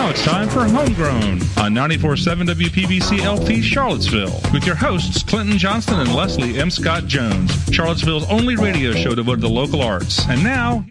Now it's time for Homegrown on 94.7 WPBC LP Charlottesville with your hosts Clinton Johnston and Leslie M. Scott Jones, Charlottesville's only radio show devoted to local arts. And now...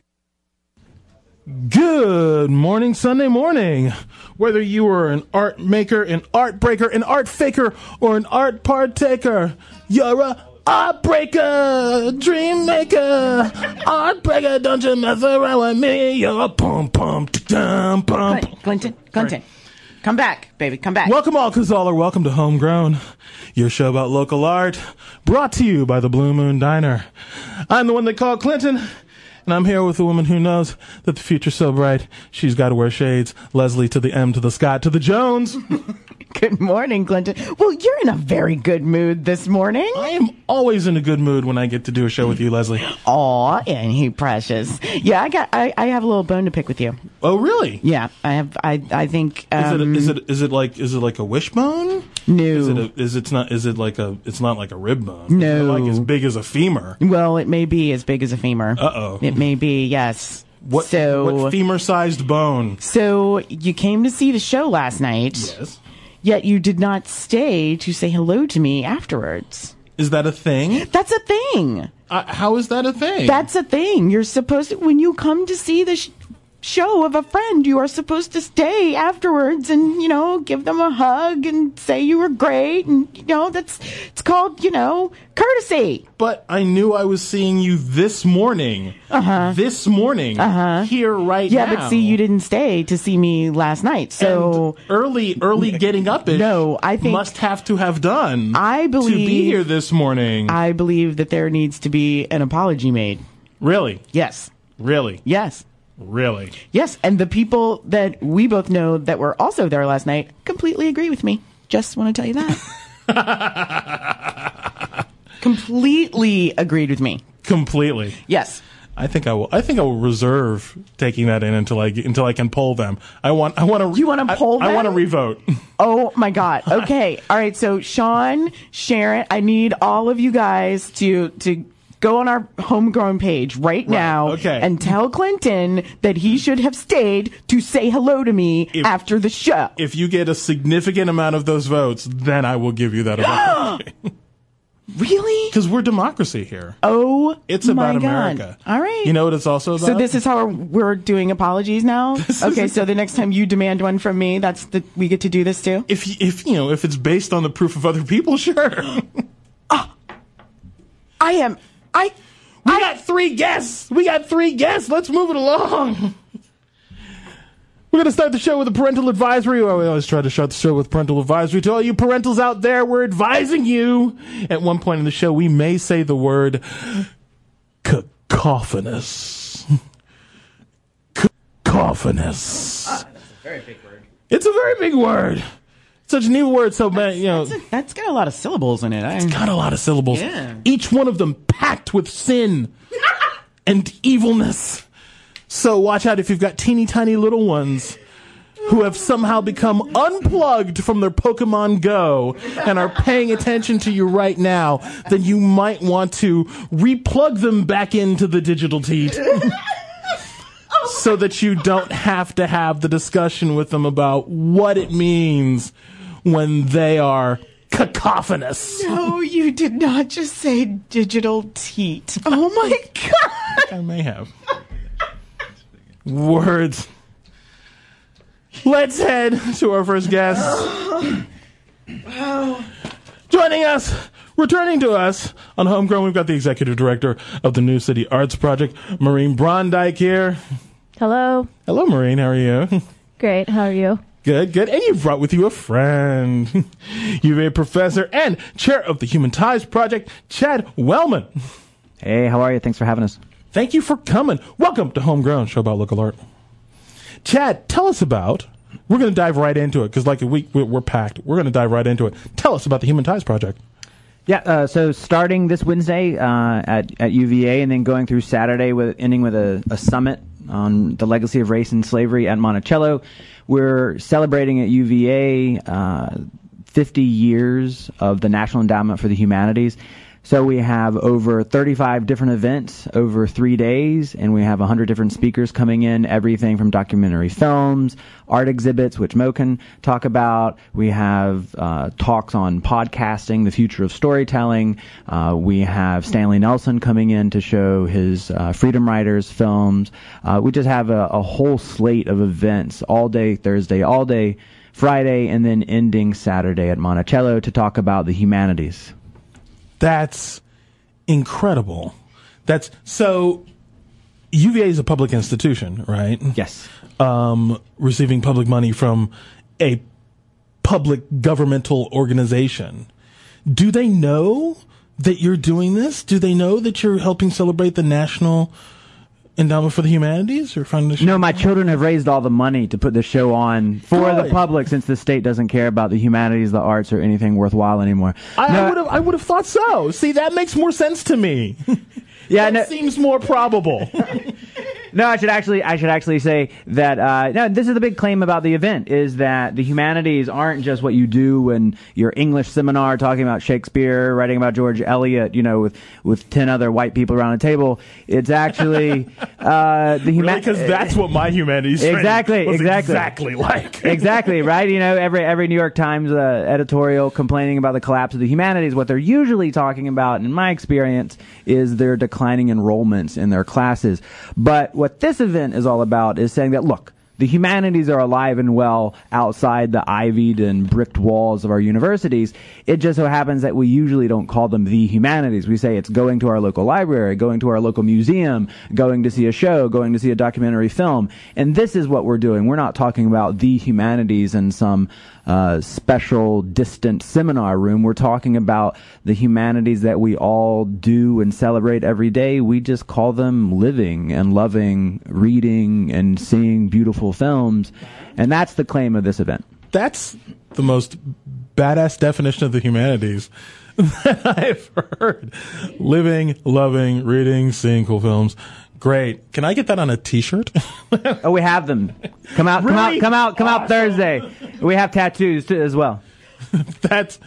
Good morning, Sunday morning. Whether you are an art maker, an art breaker, an art faker, or an art partaker, you're a art breaker, dream maker, art breaker. Don't you mess around with me. You're a pum pum dum pum. Clinton, come back, baby, come back. Welcome all, cause all are welcome to Homegrown, your show about local art, brought to you by the Blue Moon Diner. I'm the one they call Clinton. And I'm here with a woman who knows that the future's so bright, she's got to wear shades. Leslie, to the M, to the Scott, to the Jones. Good morning, Clinton. Well, you're in a very good mood this morning. I am always in a good mood when I get to do a show with you, Leslie. Aw, ain't he precious? Yeah, I have a little bone to pick with you. Oh, really? Yeah, I have. I think. Is it like a wishbone? No. It's not like a rib bone. No. Is it like as big as a femur? Well, it may be as big as a femur. Uh-oh. It may be, yes. What femur-sized bone? So you came to see the show last night. Yes. Yet you did not stay to say hello to me afterwards. Is that a thing? That's a thing. How is that a thing? That's a thing. You're supposed to, when you come to see the show of a friend, you are supposed to stay afterwards and, give them a hug and say you were great. And, it's called, courtesy. But I knew I was seeing you this morning. Uh-huh. This morning. Uh-huh. Here right now. Yeah, but see, you didn't stay to see me last night. So and early getting up-ish. No, I think must have to have done. I believe to be here this morning. I believe that there needs to be an apology made. Really? Yes. Really? Yes. Really? Yes, and the people that we both know that were also there last night completely agree with me. Just want to tell you that. Completely agreed with me. Completely. Yes. I think I will reserve taking that in until I can poll them. You want to poll them? I want to revote. Oh my God. Okay. All right. So Sean, Sharon, I need all of you guys to go on our Homegrown page right now and tell Clinton that he should have stayed to say hello to me after the show. If you get a significant amount of those votes, then I will give you that apology. Really? Because we're democracy here. Oh, it's about my God. America. All right. You know what it's also about? So this is how we're doing apologies now? Okay, so the next time you demand one from me, we get to do this too? If it's based on the proof of other people, sure. We got three guests. Let's move it along. We're going to start the show with a parental advisory. Well, we always try to start the show with parental advisory. To all you parentals out there, we're advising you. At one point in the show, we may say the word cacophonous. Cacophonous. That's a very big word. It's a very big word. Such a new word, so that's got a lot of syllables in it. It's got a lot of syllables. Yeah. Each one of them packed with sin and evilness. So watch out if you've got teeny tiny little ones who have somehow become unplugged from their Pokemon Go and are paying attention to you right now, then you might want to replug them back into the digital teat. So that you don't have to have the discussion with them about what it means when they are cacophonous. No, you did not just say digital teat. Oh my God. I may have. Words. Let's head to our first guest. Joining us, returning to us on Homegrown, we've got the executive director of the New City Arts Project, Maureen Brondike here. Hello. Hello, Maureen. How are you? Great. How are you? Good. And you've brought with you a friend. UVA professor and chair of the Human Ties Project, Chad Wellman. Hey, how are you? Thanks for having us. Thank you for coming. Welcome to Homegrown, show about local art. Chad, tell us about, we're going to dive right into it because we're packed. We're going to dive right into it. Tell us about the Human Ties Project. Yeah, so starting this Wednesday at UVA and then going through Saturday, ending with a summit on the legacy of race and slavery at Monticello. We're celebrating at UVA 50 years of the National Endowment for the Humanities. So we have over 35 different events over 3 days, and we have 100 different speakers coming in, everything from documentary films, art exhibits, which Mo can talk about. We have talks on podcasting, the future of storytelling. We have Stanley Nelson coming in to show his Freedom Riders films. We just have a whole slate of events all day Thursday, all day Friday, and then ending Saturday at Monticello to talk about the humanities. That's incredible. So UVA is a public institution, right? Yes. Receiving public money from a public governmental organization. Do they know that you're doing this? Do they know that you're helping celebrate the National Endowment for the Humanities or Foundation? No, my children have raised all the money to put the show on for the public, since the state doesn't care about the humanities, the arts, or anything worthwhile anymore. I would have thought so. See, that makes more sense to me. Yeah, that seems more probable. No, I should actually say that no, this is the big claim about the event, is that the humanities aren't just what you do in your English seminar talking about Shakespeare, writing about George Eliot, with 10 other white people around a table. It's actually the humanities, because that's what my humanities exactly like. Exactly, right? Every New York Times editorial complaining about the collapse of the humanities, what they're usually talking about, in my experience, is their declining enrollments in their classes. But what this event is all about is saying that, look, the humanities are alive and well outside the ivied and bricked walls of our universities. It just so happens that we usually don't call them the humanities. We say it's going to our local library, going to our local museum, going to see a show, going to see a documentary film. And this is what we're doing. We're not talking about the humanities in some special distant seminar room. We're talking about the humanities that we all do and celebrate every day. We just call them living and loving, reading and seeing beautiful films. And that's the claim of this event. That's the most badass definition of the humanities that I've heard. Living, loving, reading, seeing cool films. Great. Can I get that on a T-shirt? Oh, we have them. Come out Thursday. We have tattoos too, as well. That's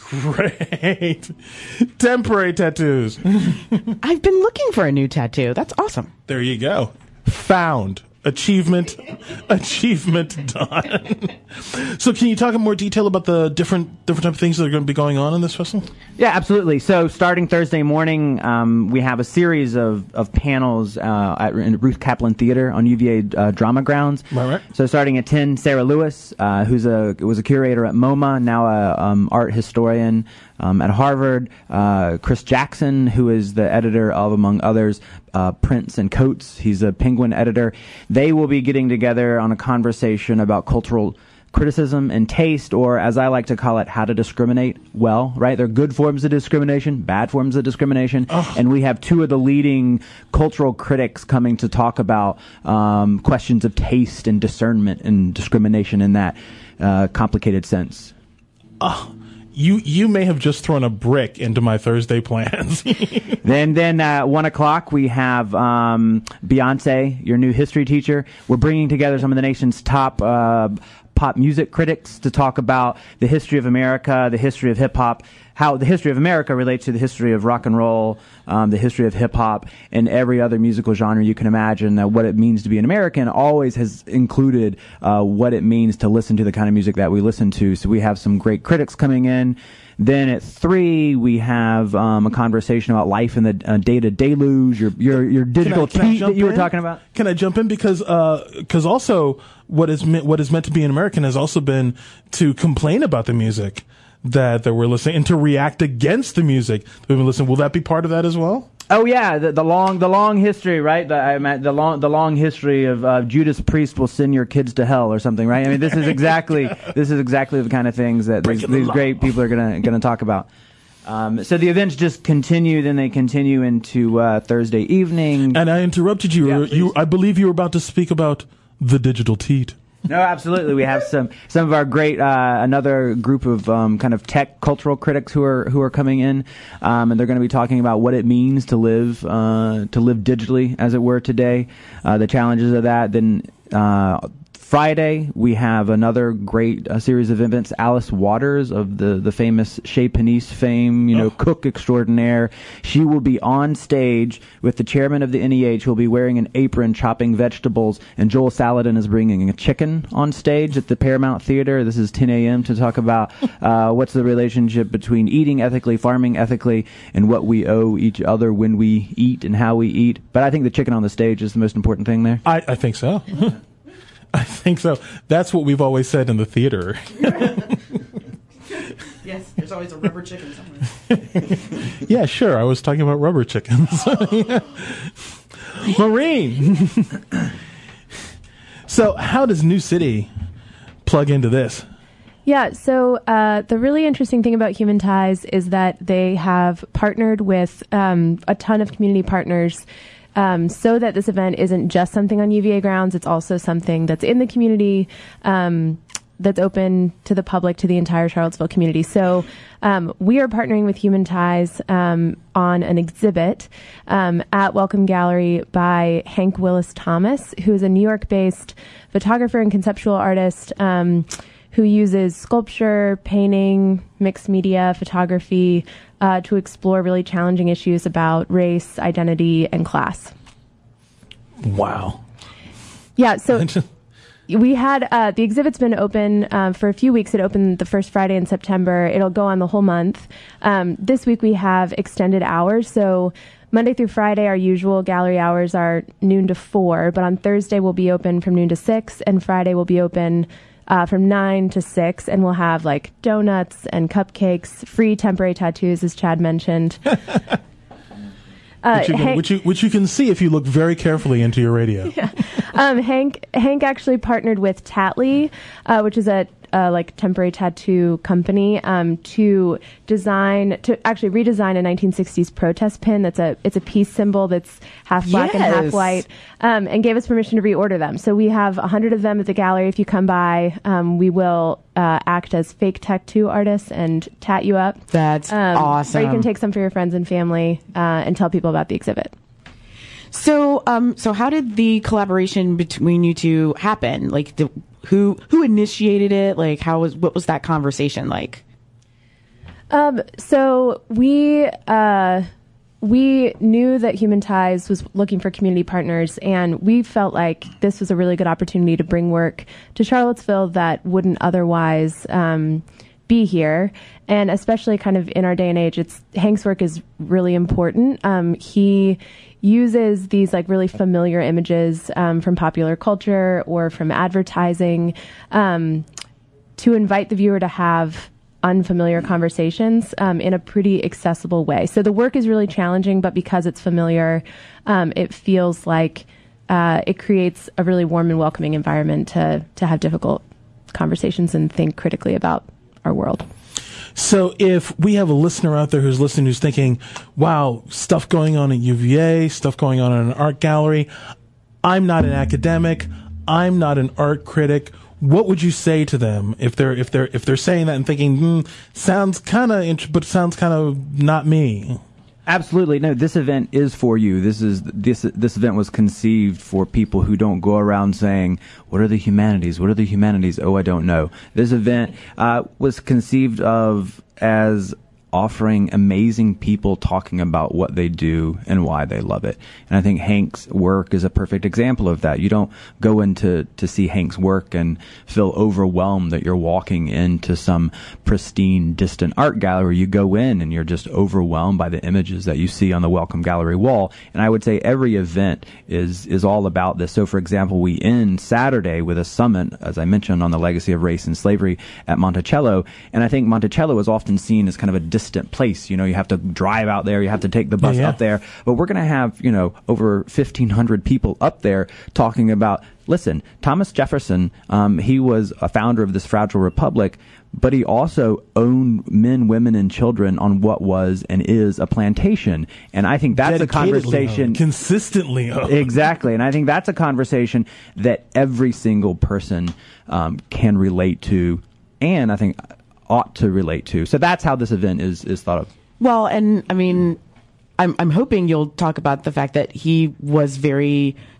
great. Temporary tattoos. I've been looking for a new tattoo. That's awesome. There you go. Found. Achievement done. So can you talk in more detail about the different type of things that are going to be going on in this festival? Yeah, absolutely. So starting Thursday morning, we have a series of panels at Ruth Kaplan Theater on UVA Drama Grounds. Right. So starting at 10, Sarah Lewis, who was a curator at MoMA, now a art historian at Harvard. Chris Jackson, who is the editor of, among others, Prints and Coats. He's a Penguin editor. They will be getting together on a conversation about cultural criticism and taste, or as I like to call it, how to discriminate well, right? There are good forms of discrimination, bad forms of discrimination, and we have two of the leading cultural critics coming to talk about questions of taste and discernment and discrimination in that complicated sense. You may have just thrown a brick into my Thursday plans. Then 1 o'clock, we have Beyonce, your new history teacher. We're bringing together some of the nation's top pop music critics to talk about the history of America, the history of hip-hop, how the history of America relates to the history of rock and roll, the history of hip-hop, and every other musical genre you can imagine. What it means to be an American always has included what it means to listen to the kind of music that we listen to. So we have some great critics coming in. Then at 3, we have a conversation about life in the data deluge, your digital tweet that you were talking about. Can I jump in? Because also what is meant to be an American has also been to complain about the music that we're listening and to react against the music that we've been listening. Will that be part of that as well? Oh yeah, the long history, right? The long history of Judas Priest will send your kids to hell or something, right? I mean, this is exactly the kind of things that these great people are gonna talk about. So the events just continue, then they continue into Thursday evening. And I interrupted you. Yeah, I believe you were about to speak about the digital teat. No, absolutely. We have some of our great another group of kind of tech cultural critics who are coming in, and they're going to be talking about what it means to live digitally, as it were, today, the challenges of that. Then Friday, we have another great series of events. Alice Waters of the famous Chez Panisse fame, cook extraordinaire. She will be on stage with the chairman of the NEH, who will be wearing an apron chopping vegetables, and Joel Salatin is bringing a chicken on stage at the Paramount Theater. This is 10 a.m. to talk about what's the relationship between eating ethically, farming ethically, and what we owe each other when we eat and how we eat. But I think the chicken on the stage is the most important thing there. I think so. I think so. That's what we've always said in the theater. Yes, there's always a rubber chicken somewhere. Yeah, sure. I was talking about rubber chickens. Maureen. So how does New City plug into this? Yeah, so the really interesting thing about Human Ties is that they have partnered with a ton of community partners so that this event isn't just something on UVA grounds. It's also something that's in the community, that's open to the public, to the entire Charlottesville community. So we are partnering with Human Ties on an exhibit at Welcome Gallery by Hank Willis Thomas, who is a New York-based photographer and conceptual artist who uses sculpture, painting, mixed media, photography to explore really challenging issues about race, identity, and class. Wow. Yeah, so we had the exhibit's been open for a few weeks. It opened the first Friday in September. It'll go on the whole month. This week we have extended hours. So Monday through Friday, our usual gallery hours are noon to 4, but on Thursday we'll be open from noon to 6, and Friday we'll be open from 9 to 6, and we'll have like donuts and cupcakes, free temporary tattoos, as Chad mentioned. Which you can see if you look very carefully into your radio. Yeah. Hank actually partnered with Tattly, which is a temporary tattoo company, to actually redesign a 1960s protest pin. It's a peace symbol that's half black and half white, and gave us permission to reorder them. So we have 100 of them at the gallery. If you come by, we will act as fake tattoo artists and tat you up. That's awesome. Or you can take some for your friends and family and tell people about the exhibit. So how did the collaboration between you two happen? Like, who initiated it? Like, what was that conversation like? So we knew that Human Ties was looking for community partners, and we felt like this was a really good opportunity to bring work to Charlottesville that wouldn't otherwise be here. And especially kind of in our day and age, Hank's work is really important. He uses these like really familiar images from popular culture or from advertising to invite the viewer to have unfamiliar conversations in a pretty accessible way. So the work is really challenging, but because it's familiar, it feels like it creates a really warm and welcoming environment to have difficult conversations and think critically about our world. So if we have a listener out there who's listening, who's thinking, wow, stuff going on at UVA, stuff going on in an art gallery, I'm not an academic, I'm not an art critic, what would you say to them if they're saying that and thinking, sounds kind of but sounds kind of not me? Absolutely. No, this event is for you. This event was conceived for people who don't go around saying, what are the humanities? What are the humanities? Oh, I don't know. This event was conceived of as offering amazing people talking about what they do and why they love it. And I think Hank's work is a perfect example of that. You don't go in to see Hank's work and feel overwhelmed that you're walking into some pristine, distant art gallery. You go in and you're just overwhelmed by the images that you see on the Welcome Gallery wall. And I would say every event is all about this. So, for example, we end Saturday with a summit, as I mentioned, on the legacy of race and slavery at Monticello. And I think Monticello is often seen as kind of a distant place. You have to drive out there, you have to take the bus up there. But we're going to have, over 1,500 people up there talking about, listen, Thomas Jefferson, he was a founder of this fragile republic, but he also owned men, women, and children on what was and is a plantation. And I think that's a conversation. Consistently owned. Exactly. And I think that's a conversation that every single person can relate to, and I think ought to relate to. So that's how this event is thought of. Well, and I mean, I'm hoping you'll talk about the fact that he was very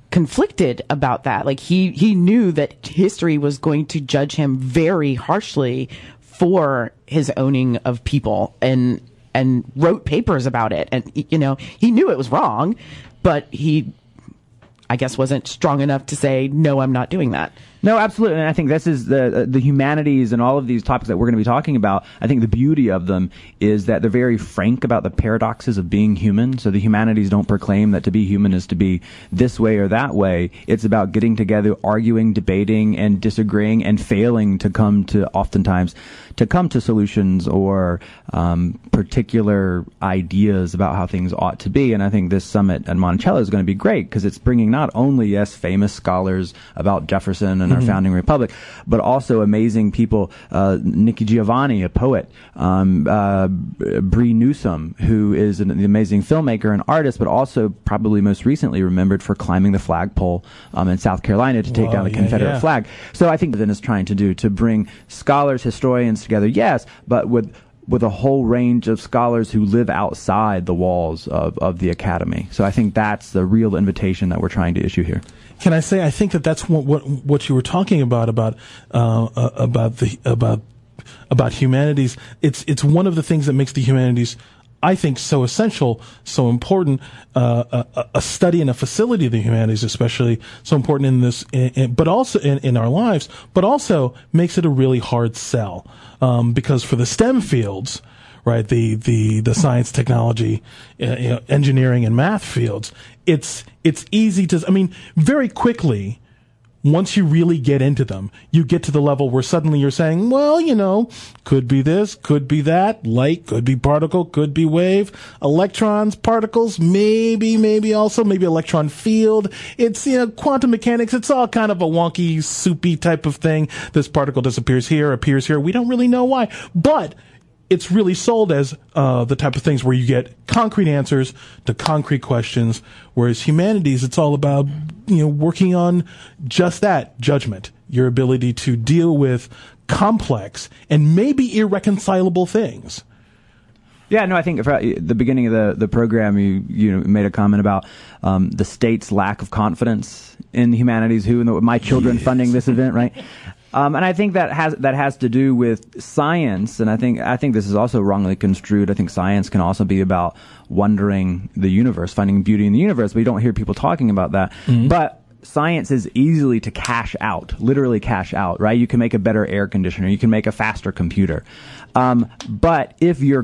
conflicted about that. Like he knew that history was going to judge him very harshly for his owning of people, and wrote papers about it. And, he knew it was wrong, but he, I guess, wasn't strong enough to say, no, I'm not doing that. No, absolutely. And I think this is the humanities and all of these topics that we're going to be talking about. I think the beauty of them is that they're very frank about the paradoxes of being human. So the humanities don't proclaim that to be human is to be this way or that way. It's about getting together, arguing, debating, and disagreeing, and failing to come to solutions or particular ideas about how things ought to be. And I think this summit at Monticello is going to be great because it's bringing not only, yes, famous scholars about Jefferson and our founding republic, but also amazing people, Nikki Giovanni, a poet, Bree Newsome, who is an amazing filmmaker and artist, but also probably most recently remembered for climbing the flagpole in South Carolina to take down the Confederate flag. So I think that is trying to do to bring scholars, historians together, yes, but with a whole range of scholars who live outside the walls of the academy. So I think that's the real invitation that we're trying to issue here. Can I say I think that's what you were talking about humanities. It's one of the things that makes the humanities, I think, so essential, so important. A study and a facility of the humanities, especially, so important in this, but also in our lives, but also makes it a really hard sell, because for the STEM fields, right, the science, technology, engineering, and math fields, it's easy to, very quickly. Once you really get into them, you get to the level where suddenly you're saying, well, could be this, could be that, light, could be particle, could be wave, electrons, particles, maybe electron field. It's, quantum mechanics. It's all kind of a wonky, soupy type of thing. This particle disappears here, appears here. We don't really know why, but it's really sold as the type of things where you get concrete answers to concrete questions, whereas humanities, it's all about, working on just that, judgment, your ability to deal with complex and maybe irreconcilable things. Yeah, no, I think at the beginning of the program, you made a comment about the state's lack of confidence in the humanities. My children funding this event, right? And I think that has to do with science, and I think this is also wrongly construed. I think science can also be about wondering the universe, finding beauty in the universe, but you don't hear people talking about that. Mm-hmm. But science is easily to literally cash out, right? You can make a better air conditioner, you can make a faster computer. But if your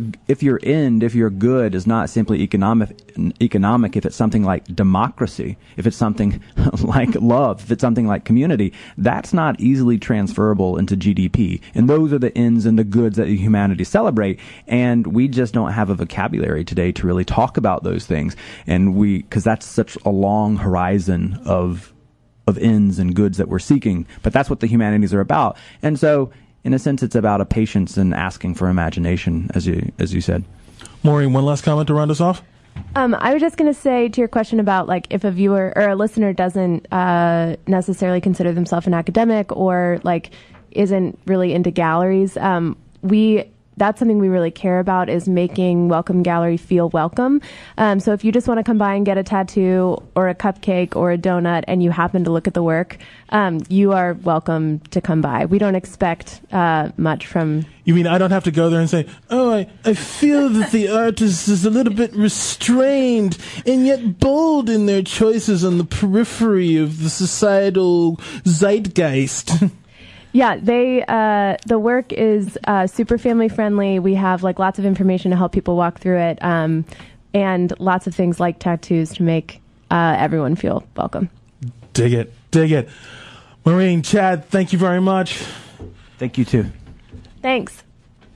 good is not simply economic, if it's something like democracy, if it's something like love, if it's something like community, that's not easily transferable into GDP. And those are the ends and the goods that humanity celebrate. And we just don't have a vocabulary today to really talk about those things. And because that's such a long horizon of ends and goods that we're seeking. But that's what the humanities are about. And so, in a sense, it's about a patience and asking for imagination, as you said. Maureen, one last comment to round us off? I was just going to say to your question about if a viewer or a listener doesn't necessarily consider themselves an academic or isn't really into galleries, that's something we really care about, is making Welcome Gallery feel welcome. So if you just want to come by and get a tattoo or a cupcake or a donut and you happen to look at the work, you are welcome to come by. We don't expect much from... You mean I don't have to go there and say, I feel that the artist is a little bit restrained and yet bold in their choices on the periphery of the societal zeitgeist? Yeah, the work is super family friendly. We have lots of information to help people walk through it, and lots of things like tattoos to make everyone feel welcome. Dig it. Maureen, Chad, thank you very much. Thank you too. Thanks.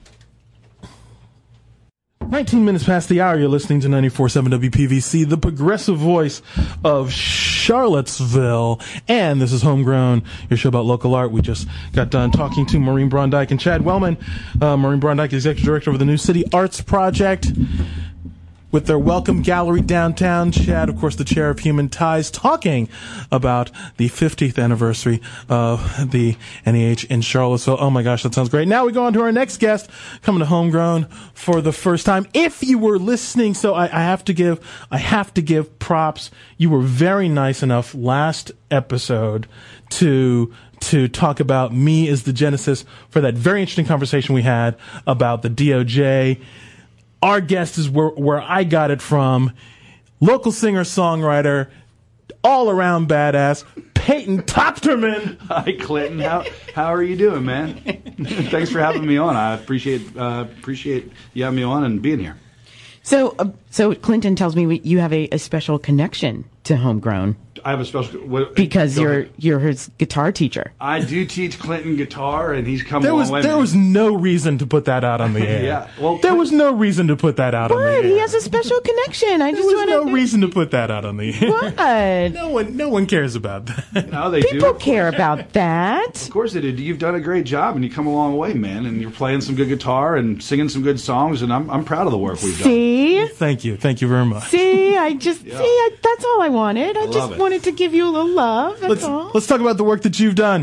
19 minutes past the hour, you're listening to 94.7 WPVC, the progressive voice of Charlottesville. And this is Homegrown, your show about local art. We just got done talking to Maureen Brondike and Chad Wellman. Maureen Brondike, Executive Director of the New City Arts Project. with their Welcome Gallery downtown. Chad, of course, the chair of Human Ties, talking about the 50th anniversary of the NEH in Charlottesville. Oh my gosh, that sounds great. Now we go on to our next guest, coming to Homegrown for the first time. If you were listening, so I have to give props. You were very nice enough last episode to talk about me as the genesis for that very interesting conversation we had about the DOJ. Our guest is where I got it from. Local singer-songwriter, all-around badass, Peyton Topterman. Hi, Clinton. How are you doing, man? Thanks for having me on. I appreciate you having me on and being here. So Clinton tells me you have a special connection to Homegrown. I have a special... because you're his guitar teacher. I do teach Clinton guitar, and he's come a long way. There was no reason to put that out on the air. Yeah, well, there was no reason to put that out on the air. He has a special connection. There was no reason to put that out on the air. What? No one cares about that. No, they People care about that. Of course they do. You've done a great job, and you come a long way, man. And you're playing some good guitar and singing some good songs, and I'm proud of the work we've done. Thank you very much. That's all I wanted. I just wanted to give you a little love. That's all. Let's talk about the work that you've done.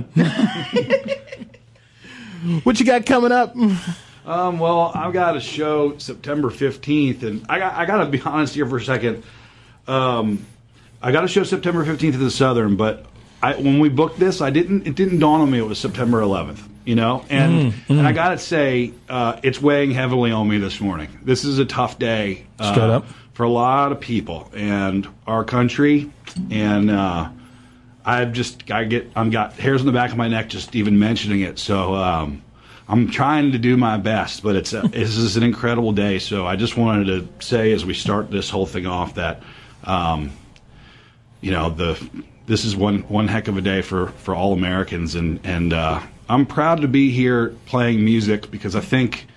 What you got coming up? Well, I've got a show September 15th, and I got to be honest here for a second. I got a show September 15th at the Southern, but when we booked this, it didn't dawn on me it was September 11th. You know, and I got to say, it's weighing heavily on me this morning. This is a tough day Straight up. For a lot of people and our country, and I've got hairs on the back of my neck just even mentioning it. So I'm trying to do my best, but this is an incredible day. So I just wanted to say as we start this whole thing off that this is one heck of a day for all Americans, and I'm proud to be here playing music because I think,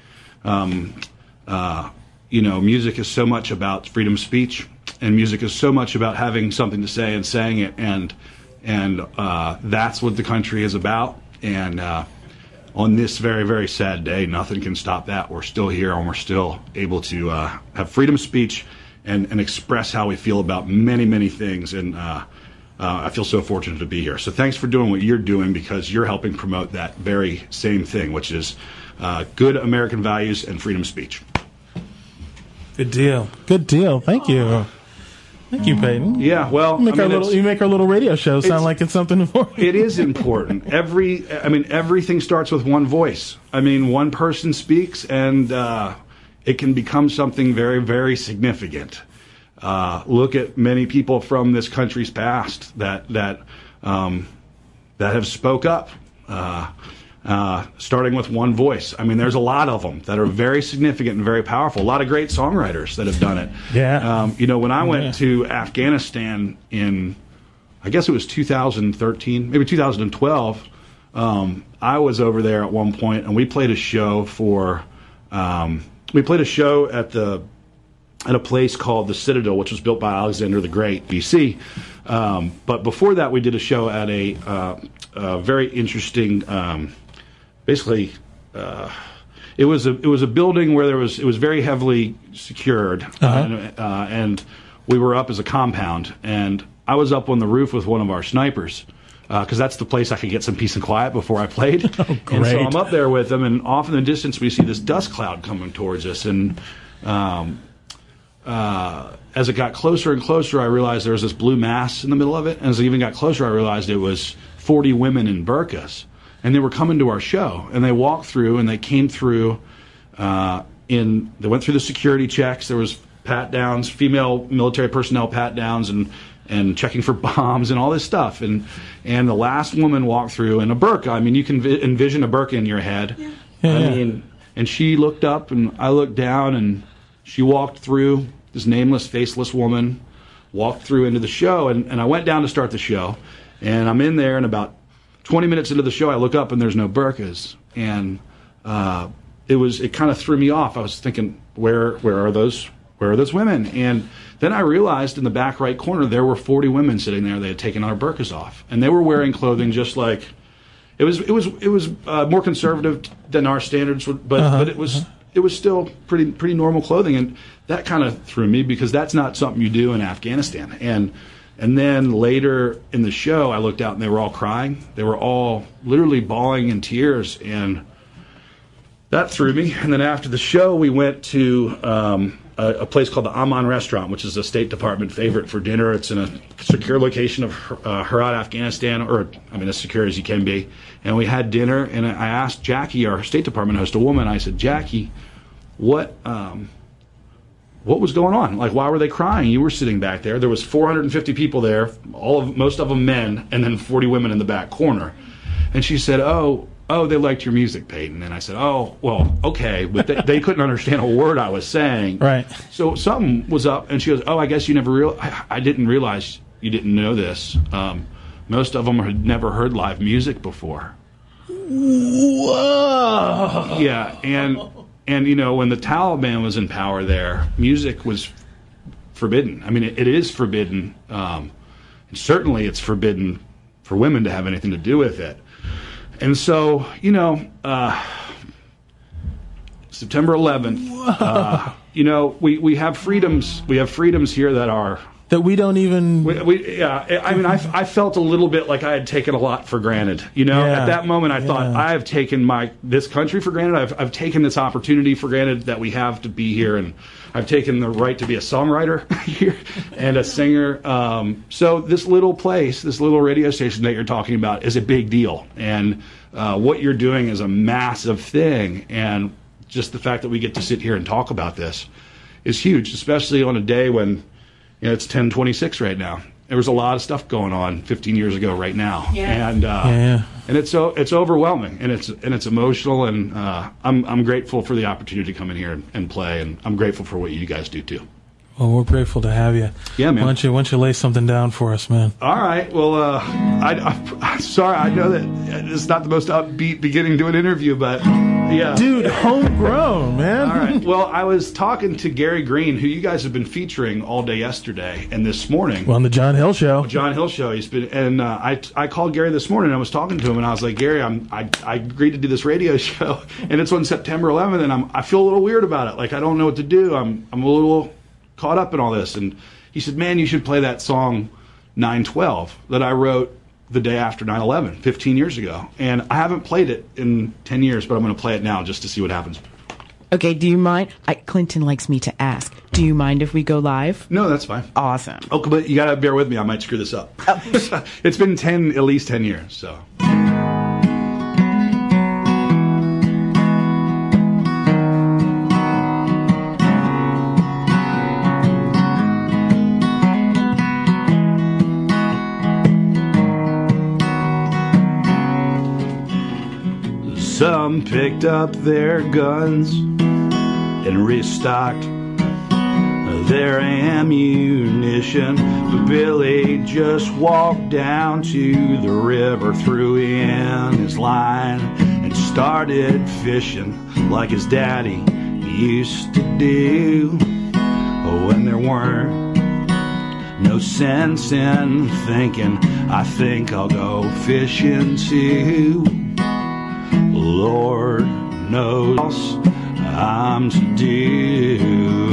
music is so much about freedom of speech, and music is so much about having something to say and saying it, and that's what the country is about. And on this very, very sad day, nothing can stop that. We're still here, and we're still able to have freedom of speech and express how we feel about many, many things. And I feel so fortunate to be here. So thanks for doing what you're doing, because you're helping promote that very same thing, which is good American values and freedom of speech. Good deal. Thank you. Thank you, Peyton. Yeah, well, you make our little radio show sound like it's something important. It is important. Everything starts with one voice. One person speaks, and it can become something very, very significant. Look at many people from this country's past that have spoke up, starting with one voice. There's a lot of them that are very significant and very powerful. A lot of great songwriters that have done it. Yeah. When I went to Afghanistan in, I guess it was 2013, maybe 2012, I was over there at one point, and we played a show at a place called the Citadel, which was built by Alexander the Great, BC. But before that, we did a show at a very interesting. It was a building where it was very heavily secured, and we were up as a compound. And I was up on the roof with one of our snipers, because that's the place I could get some peace and quiet before I played. Oh, great. And so I'm up there with them, and off in the distance we see this dust cloud coming towards us, and as it got closer and closer, I realized there was this blue mass in the middle of it. And as it even got closer, I realized it was 40 women in burqas. And they were coming to our show. And they walked through, and they came through, they went through the security checks. There was pat-downs, female military personnel pat-downs, and checking for bombs and all this stuff. And the last woman walked through in a burqa. You can envision a burqa in your head. Yeah. And she looked up, and I looked down, and she walked through. This nameless, faceless woman walked through into the show, and I went down to start the show, and I'm in there, and about 20 minutes into the show, I look up, and there's no burqas, and it kind of threw me off. I was thinking, where are those women? And then I realized in the back right corner there were 40 women sitting there. They had taken our burqas off, and they were wearing clothing just like it was more conservative than our standards, but it was still pretty normal clothing, and that kind of threw me because that's not something you do in Afghanistan. And then later in the show, I looked out and they were all crying. They were all literally bawling in tears, and that threw me. And then after the show, we went to a place called the Aman Restaurant, which is a State Department favorite for dinner. It's in a secure location of Herat, Afghanistan, as secure as you can be. And we had dinner, and I asked Jackie, our State Department host, a woman, I said, Jackie, what was going on? Like, why were they crying? You were sitting back there. There was 450 people there, most of them men, and then 40 women in the back corner. And she said, oh, they liked your music, Peyton. And I said, oh, well, okay. But they couldn't understand a word I was saying. Right. So something was up, and she goes, oh, I guess you never I didn't realize you didn't know this. Most of them had never heard live music before. Whoa. Yeah, and when the Taliban was in power there, music was forbidden. I mean, it is forbidden. And certainly it's forbidden for women to have anything to do with it. And so, September 11th, we have freedoms. We have freedoms here that we don't even. I felt a little bit like I had taken a lot for granted. At that moment, I thought I have taken this country for granted. I've taken this opportunity for granted that we have to be here, and I've taken the right to be a songwriter here and a singer. So this little place, this little radio station that you're talking about, is a big deal, and what you're doing is a massive thing. And just the fact that we get to sit here and talk about this is huge, especially on a day when. It's 10:26 right now. There was a lot of stuff going on 15 years ago right now, and it's overwhelming, and it's emotional, and I'm grateful for the opportunity to come in here and play, and I'm grateful for what you guys do too. Well, we're grateful to have you. Yeah, man. Why don't you lay something down for us, man? All right. Well, I'm sorry. I know that it's not the most upbeat beginning to an interview, but yeah. Dude, homegrown, man. All right. Well, I was talking to Gary Green, who you guys have been featuring all day yesterday and this morning. Well, on the John Hill Show. John Hill Show. He's been, and I called Gary this morning, and I was talking to him, and I was like, Gary, I agreed to do this radio show, and it's on September 11th, and I feel a little weird about it. Like, I don't know what to do. I'm a little caught up in all this. And he said, man, you should play that song 9/12 that I wrote the day after 9/11 15 years ago, and I haven't played it in 10 years, but I'm going to play it now just to see what happens. Okay, do you mind? Clinton likes me to ask, do you mind if we go live? No, that's fine. Awesome. Okay, but you got to bear with me, I might screw this up. It's been at least 10 years, so. Some picked up their guns and restocked their ammunition, but Billy just walked down to the river, threw in his line, and started fishing like his daddy used to do. When there weren't no sense in thinking, I think I'll go fishing too. Lord knows I'm to do.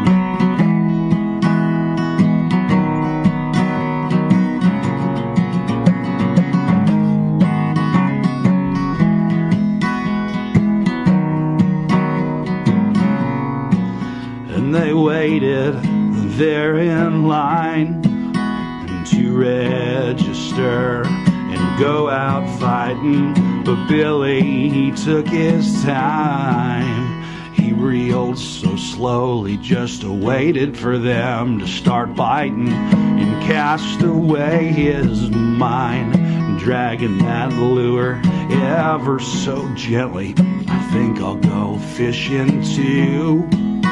And they waited there in line to register and go out fighting. But Billy, he took his time. He reeled so slowly, just waited for them to start biting, and cast away his mind, dragging that lure ever so gently. I think I'll go fishing too.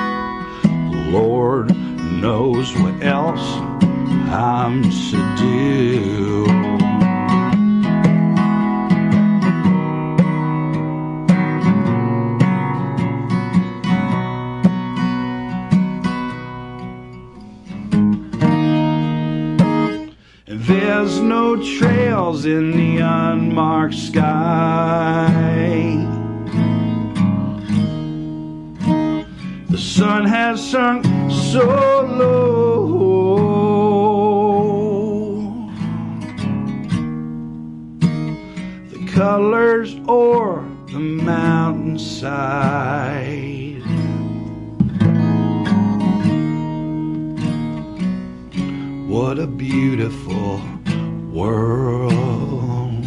Lord knows what else I'm to do. There's no trails in the unmarked sky. sun has sunk so low. The colors o'er the mountainside, what a beautiful world.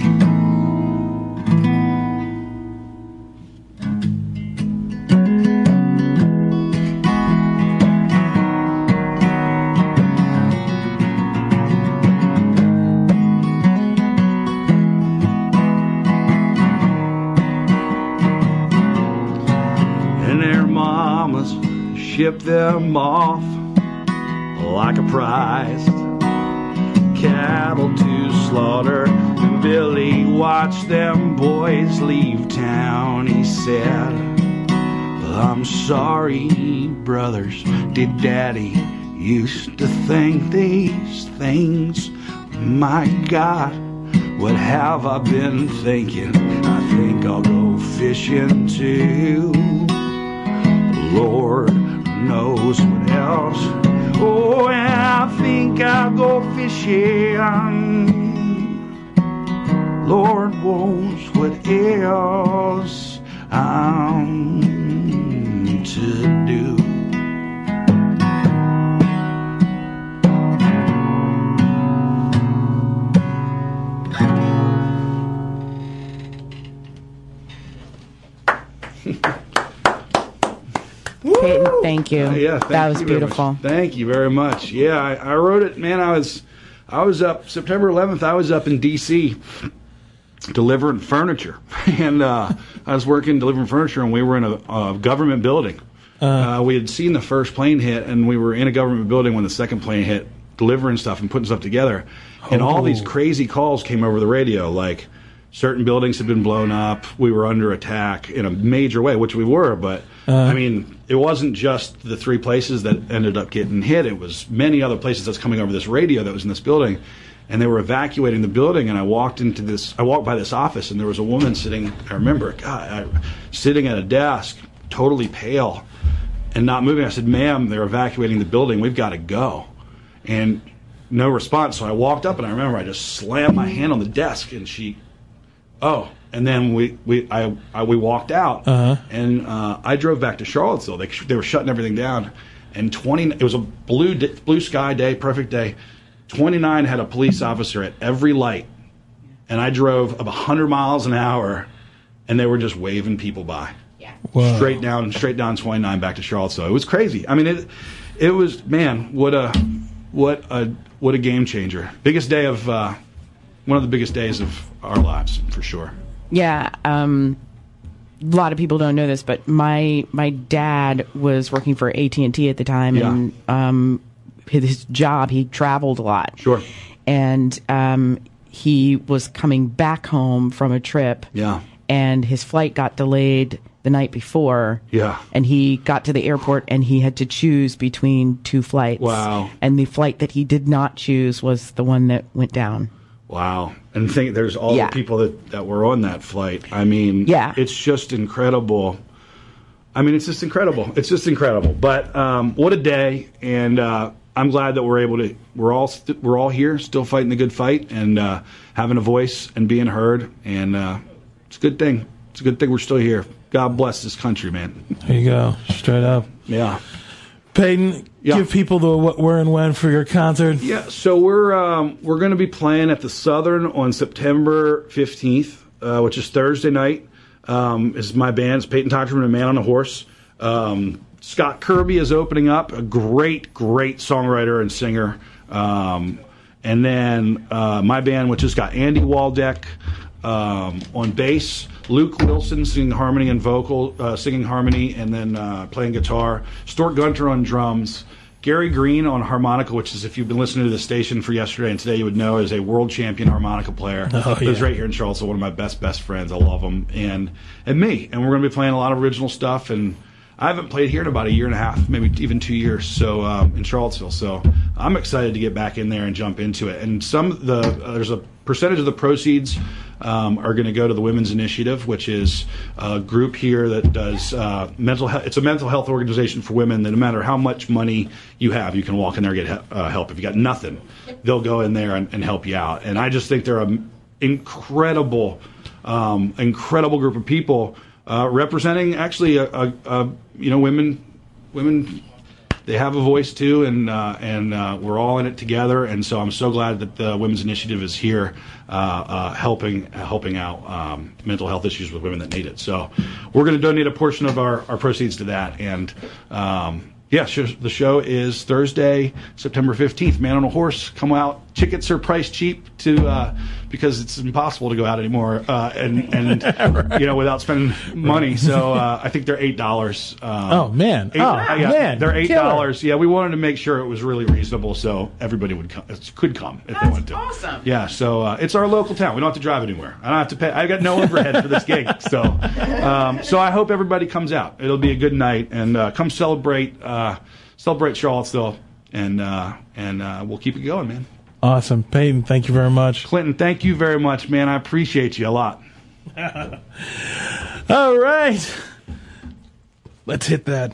Ship them off like a prize cattle to slaughter. And Billy watched them boys leave town. He said, I'm sorry, brothers, did Daddy used to think these things? My God, what have I been thinking? I think I'll go fishing too. Lord knows what else. Oh, and I think I'll go fishing. Lord knows what else I'm to do. Peyton, thank you. That was beautiful. Thank you very much. Yeah, I wrote it, man. I was up September 11th. I was up in D.C. delivering furniture, and I was working delivering furniture, and we were in a government building. We had seen the first plane hit, and we were in a government building when the second plane hit, delivering stuff and putting stuff together. And all these crazy calls came over the radio, like certain buildings had been blown up, we were under attack in a major way, which we were, but I mean, it wasn't just the three places that ended up getting hit, it was many other places that's coming over this radio that was in this building, and they were evacuating the building, and I walked by this office, and there was a woman sitting, I remember, sitting at a desk, totally pale, and not moving. I said, ma'am, they're evacuating the building, we've got to go. And no response, so I walked up, and I remember I just slammed my hand on the desk, and she... and then we walked out, and I drove back to Charlottesville. They were shutting everything down, and it was a blue sky day, perfect day. 29 had a police officer at every light, and I drove 100 miles an hour, and they were just waving people by. Yeah, straight down 29 back to Charlottesville. It was crazy. I mean, it was, man, what a game changer. Biggest day of one of the biggest days of our lives, for sure. Yeah, a lot of people don't know this, but my dad was working for AT&T at the time, and his job, he traveled a lot. Sure. And he was coming back home from a trip. Yeah. And his flight got delayed the night before. Yeah. And he got to the airport, and he had to choose between two flights. Wow. And the flight that he did not choose was the one that went down. Wow. And think there's all the people that were on that flight. I mean, it's just incredible. I mean, it's just incredible. It's just incredible. But what a day. And I'm glad that we're all here, still fighting the good fight, and having a voice and being heard. And it's a good thing. It's a good thing we're still here. God bless this country, man. There you go. Straight up. Yeah. Peyton, give people the what, where, and when for your concert. Yeah, so we're going to be playing at the Southern on September 15th, which is Thursday night. Is my band. It's Peyton Tochterman and Man on a Horse. Scott Kirby is opening up, a great songwriter and singer. And then my band, which has got Andy Waldeck on bass, Luke Wilson singing harmony, and then playing guitar, Stuart Gunter on drums, Gary Green on harmonica, which is, if you've been listening to the station for yesterday and today, you would know is a world champion harmonica player. Lives right here in Charlottesville, one of my best friends. I love him. And me. And we're going to be playing a lot of original stuff, and I haven't played here in about a year and a half, maybe even 2 years, so in Charlottesville. So I'm excited to get back in there and jump into it. And there's a percentage of the proceeds are going to go to the Women's Initiative, which is a group here that does mental health. It's a mental health organization for women that no matter how much money you have, you can walk in there and get help. If you got nothing, they'll go in there and help you out. And I just think they're an incredible group of people representing actually women. They have a voice too, and we're all in it together. And so I'm so glad that the Women's Initiative is here, helping out mental health issues with women that need it. So we're going to donate a portion of our proceeds to that. And the show is Thursday, September 15th. Man on a Horse, come out. Tickets are priced cheap because it's impossible to go out anymore and right. Without spending money. So I think they're $8. Man, they're $8. Yeah, we wanted to make sure it was really reasonable so everybody could come if they wanted to. Awesome. Yeah, so it's our local town. We don't have to drive anywhere. I don't have to pay. I got no overhead for this gig. So I hope everybody comes out. It'll be a good night, and come celebrate Charlottesville, and we'll keep it going, man. Awesome. Peyton, thank you very much. Clinton, thank you very much, man. I appreciate you a lot. All right. Let's hit that.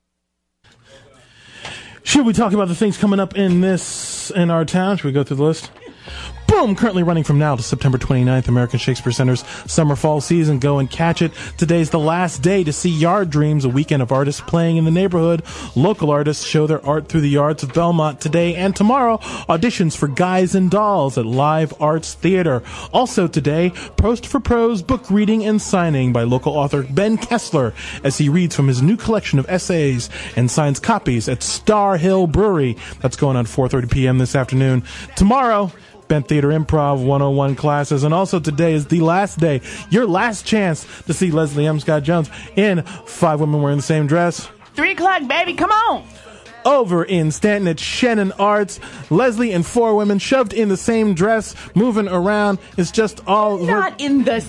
Should we talk about the things coming up in our town? Should we go through the list? Boom! Currently running from now to September 29th, American Shakespeare Center's summer-fall season. Go and catch it. Today's the last day to see Yard Dreams, a weekend of artists playing in the neighborhood. Local artists show their art through the yards of Belmont today and tomorrow. Auditions for Guys and Dolls at Live Arts Theater. Also today, Prost for Prose book reading and signing by local author Ben Kessler as he reads from his new collection of essays and signs copies at Star Hill Brewery. That's going on 4:30 p.m. this afternoon. Tomorrow, Bent Theater Improv 101 classes. And also today is the last day, your last chance to see Leslie M. Scott Jones in 5 Women Wearing the Same Dress. 3 o'clock, baby, come on! Over in Stanton at Shannon Arts, Leslie and 4 women shoved in the same dress, moving around. It's just all... We are not in the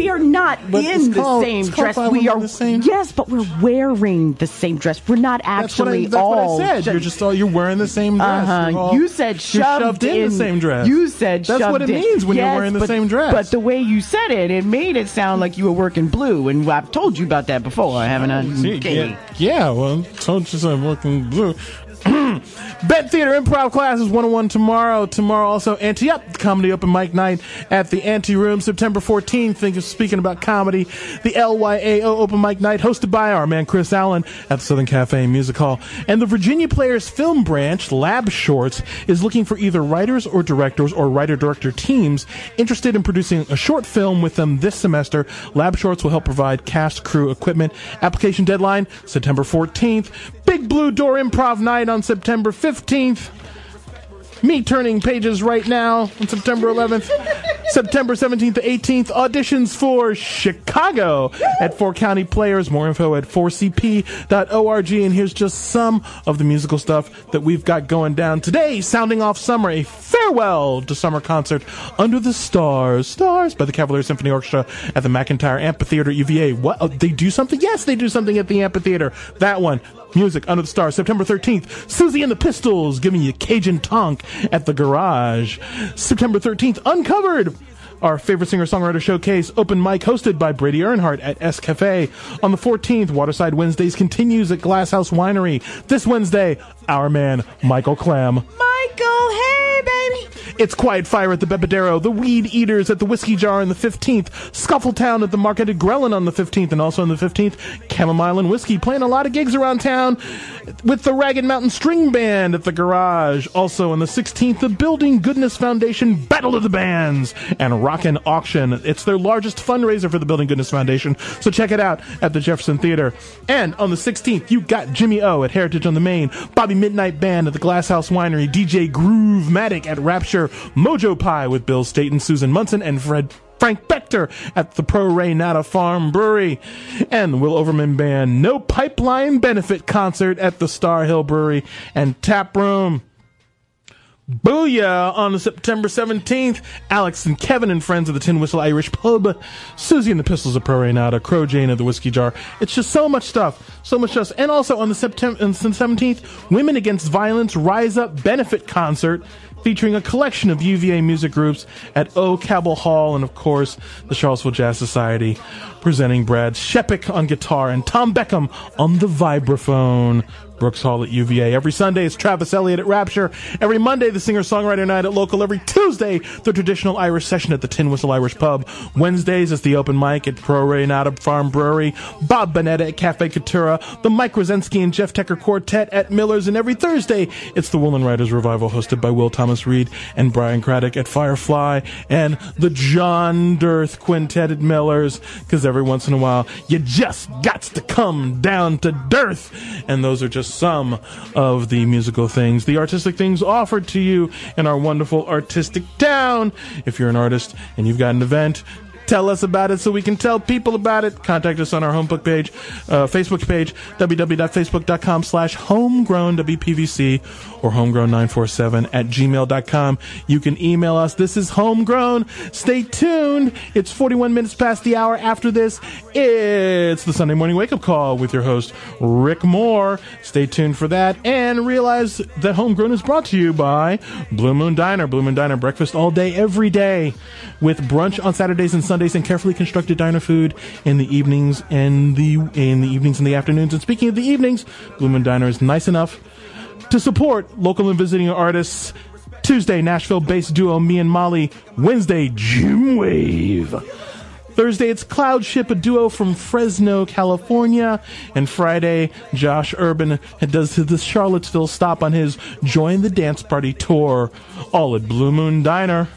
same dress. We are... Yes, but we're wearing the same dress. We're not actually that's what I said. You're wearing the same dress. You said shoved in the same dress. You said that's what it means when you're wearing the same dress. But the way you said it made it sound like you were working blue, and I've told you about that before, haven't I? Yeah, well, I told you I'm working blue. Bent Theater Improv classes 101 tomorrow. Tomorrow also Comedy Open Mic Night at the Ante Room, September 14th. Speaking about comedy, the LYAO Open Mic Night hosted by our man Chris Allen at the Southern Cafe Music Hall. And the Virginia Players Film Branch, Lab Shorts, is looking for either writers or directors or writer-director teams interested in producing a short film with them this semester. Lab Shorts will help provide cast, crew, equipment. Application deadline, September 14th. Big Blue Door Improv Night on September 15th. Me turning pages right now on September 11th. September 17th to 18th, auditions for Chicago at 4 County Players. More info at 4cp.org. And here's just some of the musical stuff that we've got going down today. Sounding Off Summer, a farewell to summer concert under the stars by the Cavalier Symphony Orchestra at the McIntyre Amphitheater at UVA. What? They do something? Yes, they do something at the amphitheater. That one. Music Under the Stars, September 13th. Susie and the Pistols giving you Cajun Tonk at the Garage. September 13th, Uncovered, our favorite singer-songwriter showcase open mic hosted by Brady Earnhardt at S Cafe. On the 14th, Waterside Wednesdays continues at Glass House Winery. This Wednesday, our man Michael Clem. Michael, hey baby! It's Quiet Fire at the Bebedero, the Weed Eaters at the Whiskey Jar on the 15th, Scuffletown at the Market at Grelin on the 15th, and also on the 15th, Chamomile and Whiskey playing a lot of gigs around town with the Ragged Mountain String Band at the Garage. Also on the 16th, the Building Goodness Foundation Battle of the Bands and Rockin' Auction. It's their largest fundraiser for the Building Goodness Foundation, so check it out at the Jefferson Theater. And on the 16th, you got Jimmy O at Heritage on the Main, Bobby Midnight Band at the Glass House Winery, DJ Groove-matic at Rapture, Mojo Pie with Bill Staten, Susan Munson, and Frank Bechter at the Pro Ray Nata Farm Brewery. And the Will Overman Band No Pipeline Benefit Concert at the Star Hill Brewery and Tap Room. Booyah! On September 17th, Alex and Kevin and friends of the Tin Whistle Irish Pub, Susie and the Pistols of Pro Renata, Crow Jane of the Whiskey Jar. It's just so much stuff. And also on the 17th, Women Against Violence Rise Up Benefit Concert. featuring a collection of UVA music groups at O. Cabell Hall, and of course, the Charlottesville Jazz Society, presenting Brad Shepik on guitar and Tom Beckham on the vibraphone. Brooks Hall at UVA. Every Sunday, it's Travis Elliott at Rapture. Every Monday, the singer-songwriter night at Local. Every Tuesday, the traditional Irish session at the Tin Whistle Irish Pub. Wednesdays, it's the open mic at Pro Reynata Farm Brewery. Bob Bonetta at Cafe Coutura. The Mike Rosensky and Jeff Tecker Quartet at Miller's. And every Thursday, it's the Woolen Writers Revival hosted by Will Thomas Reed and Brian Craddock at Firefly. And the John Dirth Quintet at Miller's. Because every once in a while, you just got to come down to Dirth. And those are just some of the musical things, the artistic things offered to you in our wonderful artistic town. If you're an artist and you've got an event, tell us about it so we can tell people about it. Contact us on our Facebook page, www.facebook.com/homegrownwpvc or homegrown947@gmail.com. You can email us. This is Homegrown. Stay tuned. It's 41 minutes past the hour. After this, it's the Sunday Morning Wake Up Call with your host, Rick Moore. Stay tuned for that. And realize that Homegrown is brought to you by Blue Moon Diner. Blue Moon Diner, breakfast all day, every day, with brunch on Saturdays and Sundays and carefully constructed diner food in the evenings and the afternoons. And speaking of the evenings, Blue Moon Diner is nice enough to support local and visiting artists. Tuesday, Nashville-based duo Me and Molly. Wednesday, Jim Wave. Thursday, it's Cloud Ship, a duo from Fresno, California. And Friday, Josh Urban does the Charlottesville stop on his Join the Dance Party tour, all at Blue Moon Diner.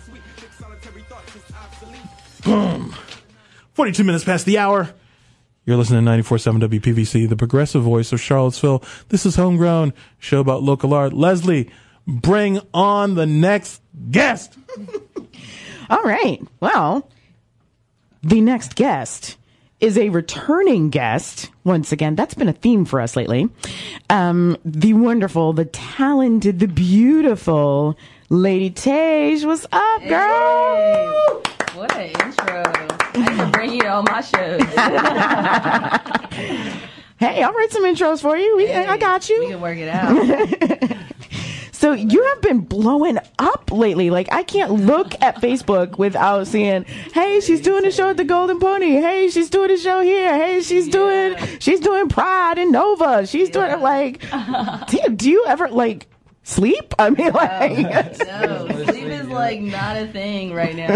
Boom. 42 minutes past the hour. You're listening to 94.7 WPVC, the progressive voice of Charlottesville. This is Homegrown, show about local art. Leslie, bring on the next guest. All right. Well, the next guest is a returning guest. Once again, that's been a theme for us lately. The wonderful, the talented, the beautiful Lady Tage. What's up, girl? Hey. What an intro. I need to bring you to all my shows. Hey, I'll write some intros for you. I got you. We can work it out. So you have been blowing up lately. Like, I can't look at Facebook without seeing, hey, she's doing a show at the Golden Pony. Hey, she's doing a show here. Hey, she's doing Pride and Nova. She's doing like, do you ever like sleep? I mean, like, no, sleep is like not a thing right now.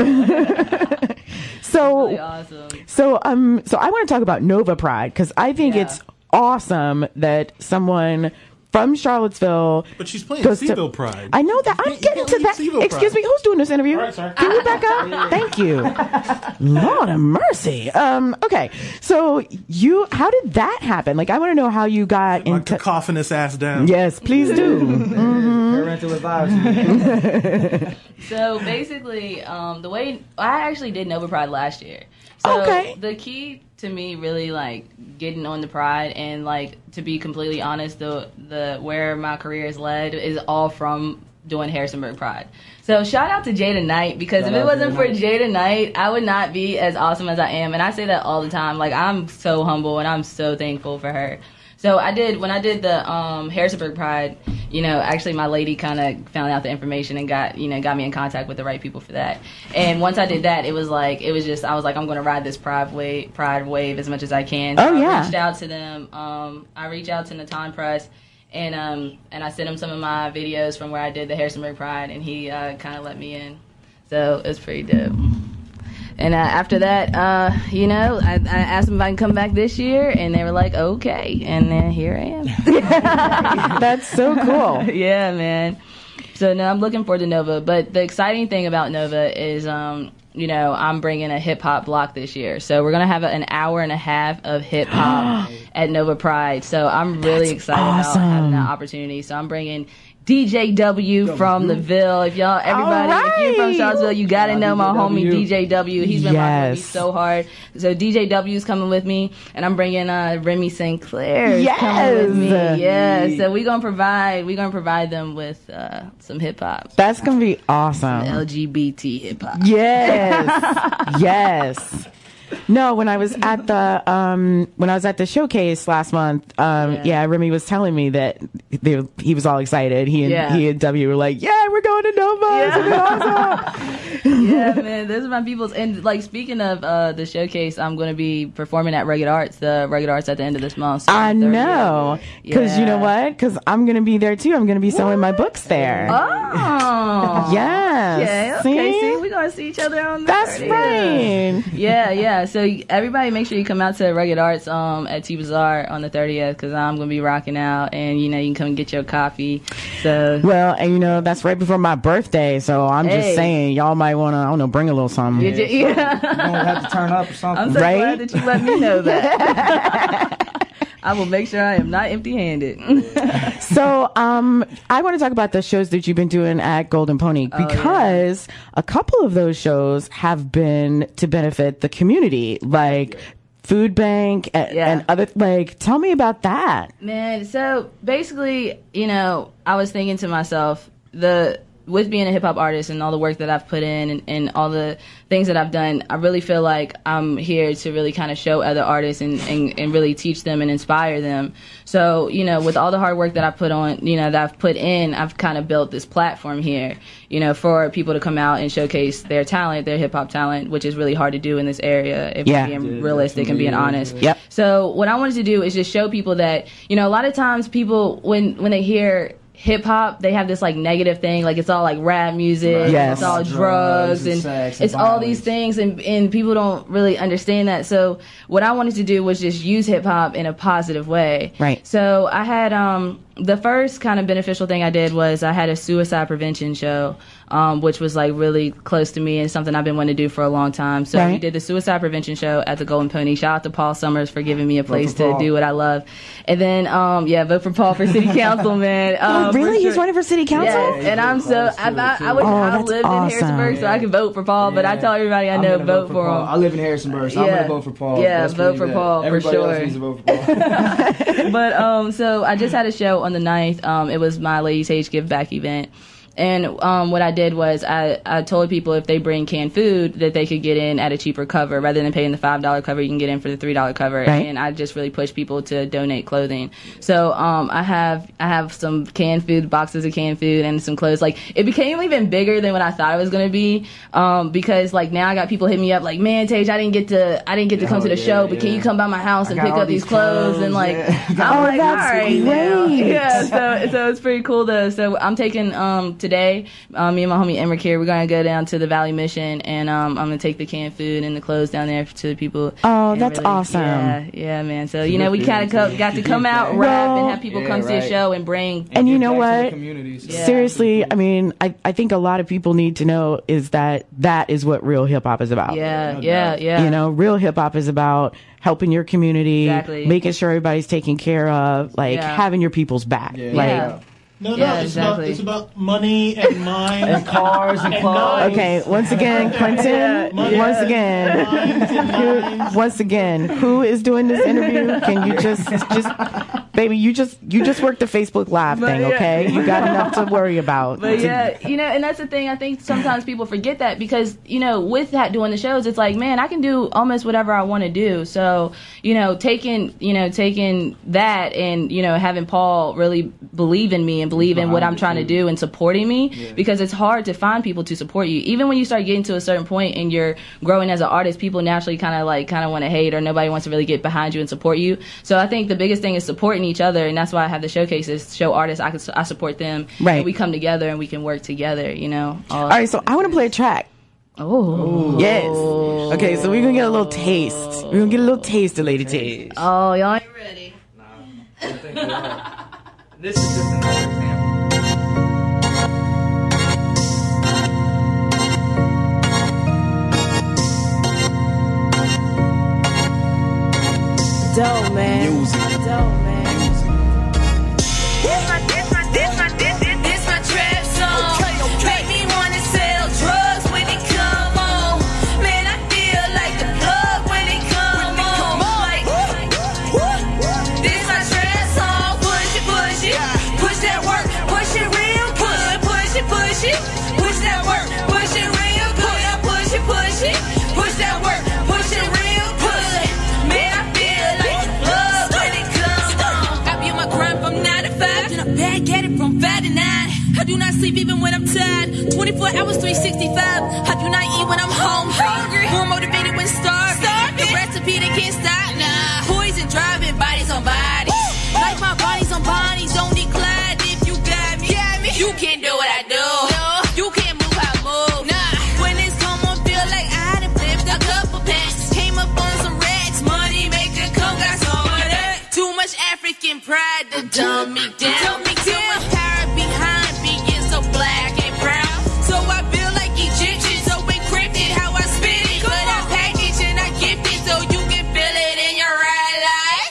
So, really awesome. So I want to talk about Nova Pride because I think it's awesome that someone from Charlottesville. But she's playing Seville Pride. I know that. I'm getting to that. Excuse me, who's doing this interview? All right, sorry. Can we back up? Thank you. Lord have mercy. Okay, so how did that happen? Like, I want to know how you got into cacophonous ass down. Yes, please do. Parental advisory. So basically, the way I actually did Nova Pride last year. So the key to me really like getting on the Pride and like to be completely honest, the where my career has led is all from doing Harrisonburg Pride. So shout out to Jada Knight because if it wasn't for Jada Knight, I would not be as awesome as I am. And I say that all the time. Like, I'm so humble and I'm so thankful for her. So when I did the Harrisonburg Pride, actually my lady kind of found out the information and got me in contact with the right people for that. And once I did that, I was like, I'm going to ride this Pride wave as much as I can. So I reached out to them. I reached out to Natan Press, and I sent him some of my videos from where I did the Harrisonburg Pride, and he kind of let me in. So it was pretty dope. And after that, I asked them if I can come back this year, and they were like, okay. And then here I am. That's so cool. Yeah, man. So now I'm looking forward to Nova. But the exciting thing about Nova is, I'm bringing a hip-hop block this year. So we're going to have an hour and a half of hip-hop at Nova Pride. So I'm really excited about having that opportunity. So I'm bringing DJ W from the Ville. If you're from Charlottesville, you gotta know my homie DJ W. He's been rocking with me so hard. So DJ W is coming with me, and I'm bringing Remy St. Clair coming with me. Yeah, so we're gonna provide them with some hip hop. That's gonna be awesome. Some LGBT hip hop. Yes, yes. No, when I was at the showcase last month, Remy was telling me that he was all excited. He and W were like, "Yeah, we're going to Nova. It's gonna be awesome." Yeah, man, those are my peoples. And like speaking of the showcase, I'm going to be performing at Rugged Arts at the end of this month. So I know, because you know what? Because I'm going to be there too. I'm going to be selling my books there. Oh, yes. Okay. See, we're going to see each other on the That's 30th. right. Yeah. So everybody, make sure you come out to Rugged Arts at T Bazaar on the 30th because I'm going to be rocking out, and you can come get your coffee. So and that's right before my birthday, so I'm just saying y'all might want to, I don't know, bring a little something. You're going to have to turn up or something. I'm so glad that you let me know that. I will make sure I am not empty-handed. So, I want to talk about the shows that you've been doing at Golden Pony because a couple of those shows have been to benefit the community, like food bank and other, like, tell me about that. Man, so basically, I was thinking to myself, with being a hip-hop artist and all the work that I've put in and all the things that I've done, I really feel like I'm here to really kind of show other artists and really teach them and inspire them. So, with all the hard work that I put on, that I've put in, I've kind of built this platform here, for people to come out and showcase their talent, their hip-hop talent, which is really hard to do in this area, if we're being realistic and being honest. Yep. So what I wanted to do is just show people that, a lot of times people, when they hear hip hop, they have this like negative thing, like it's all like rap music, it's all drugs and sex and it's all these things, and people don't really understand that. So what I wanted to do was just use hip hop in a positive way. Right. So I had the first kind of beneficial thing I did was I had a suicide prevention show, which was like really close to me and something I've been wanting to do for a long time. So we did the suicide prevention show at the Golden Pony. Shout out to Paul Summers for giving me a place to do what I love. And then, vote for Paul for city council, man. Really? He's running for city council? Yes, and I'm so, I lived in Harrisonburg so I can vote for Paul, but I tell everybody I know vote for him. I live in Harrisonburg, so I'm going to vote for Paul. Yeah, vote for Paul for sure. Everybody else needs to vote for Paul. But, so I just had a show on the 9th. It was my Ladies Age Give Back event. And what I did was I told people if they bring canned food that they could get in at a cheaper cover. Rather than paying the $5 cover, you can get in for the $3 cover. Right. And I just really push people to donate clothing. So I have some canned food, boxes of canned food, and some clothes. Like, it became even bigger than what I thought it was going to be, because like now I got people hitting me up like, man, Tage, I didn't get to come to the show, but can you come by my house and pick up these clothes? And like, I'm like, all right, now. Yeah. So it's pretty cool though. So I'm taking today, me and my homie Emric here, we're going to go down to the Valley Mission, and I'm going to take the canned food and the clothes down there to the people. Oh, that's really awesome. Yeah, man. So, we kind of got to come out, rap, and have people come see a show and bring... And you know what? Yeah. Seriously, I mean, I think a lot of people need to know is that is what real hip-hop is about. Yeah. Real hip-hop is about helping your community, making sure everybody's taken care of, like, having your people's back. No, it's about money and mine and cars and clothes. Okay, once again, Clinton. Once again, who is doing this interview? Can you just baby, you just worked the Facebook Live thing, okay? You got enough to worry about. But and that's the thing. I think sometimes people forget that because with that doing the shows, it's like, man, I can do almost whatever I want to do. So taking that and having Paul really believe in me and believe in what I'm trying to do and supporting me, because it's hard to find people to support you. Even when you start getting to a certain point and you're growing as an artist, people naturally kind of want to hate, or nobody wants to really get behind you and support you. So I think the biggest thing is supporting each other, and that's why I have the showcases, show artists, I support them, and we come together and we can work together, All right, so I want to play a track. Oh. Yes. Okay, so we're going to get a little taste. We're going to get a little taste of Lady Tage. Oh, y'all ain't ready. No, I don't think so. This is just another example. Dope, man. Music. Dope, man. This my trap song. Make me wanna sell drugs when it come on. Man, I feel like the plug when it come on. Like, this my trap song. Push it. Push that work. Push it real good. Push it. Push that work. Push it real good. Push it. Push that work. Push it real good. sleep even when I'm tired. 24 hours, 365. How do not eat when I'm hungry? More motivated when starving. The recipe that can't stop. Nah. Poison driving, bodies on bodies. Like my body's on bodies. Don't decline if you got me. You can't do what I do. You can't move how I move. Nah. When it's come on, feel like I done flipped a couple packs. Came up on some racks. Money make a come, got some of that. Too much African pride to dumb me down. Too much power behind being so black and proud. So I feel like Egyptian, so encrypted how I spit it. But I package and I gift it so you can feel it in your right life.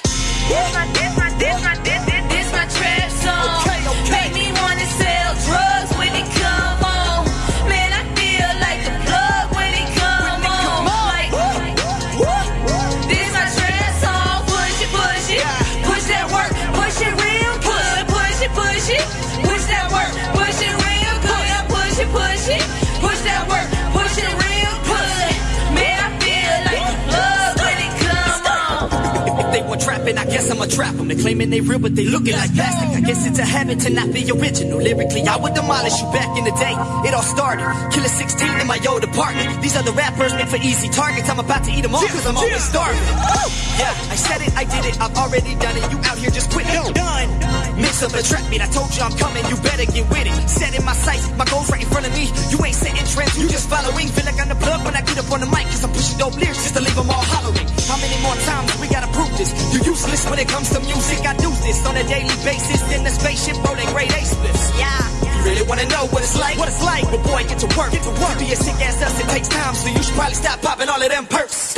This my trap song. Make me wanna sell drugs when it come on. Man, I feel like the plug when it come on. Like, this my trap song. Push it, push that work, push it real good. Push it, push that work, push it real good. Push it, push that work, push it real good. Man, I feel like the plug when it come on. If they want trapping, I guess I'ma trap them. They claiming they real, but they looking like plastic. I guess it's a habit to not be original. Lyrically, I would demolish you back in the day. It all started. Killer 16 in my old apartment. These other rappers make for easy targets. I'm about to eat them all cause I'm always starving. Yeah, I said it, I did it, I've already done it. You out here just quit it. Done. Mix up a trap beat, I told you I'm coming, you better get with it. Setting my sights, my goals right in front of me. You ain't setting trends, you just following. Feel like I'm the plug when I get up on the mic, cause I'm pushing dope lyrics just to leave them all hollering. How many more times we gotta prove this? You useless when it comes to music, I do this on a daily basis. In the spaceship rolling grade A splits. Yeah. You really wanna know what it's like? But boy, get to work. Be a sick ass us, it takes time, so you should probably stop popping all of them perks.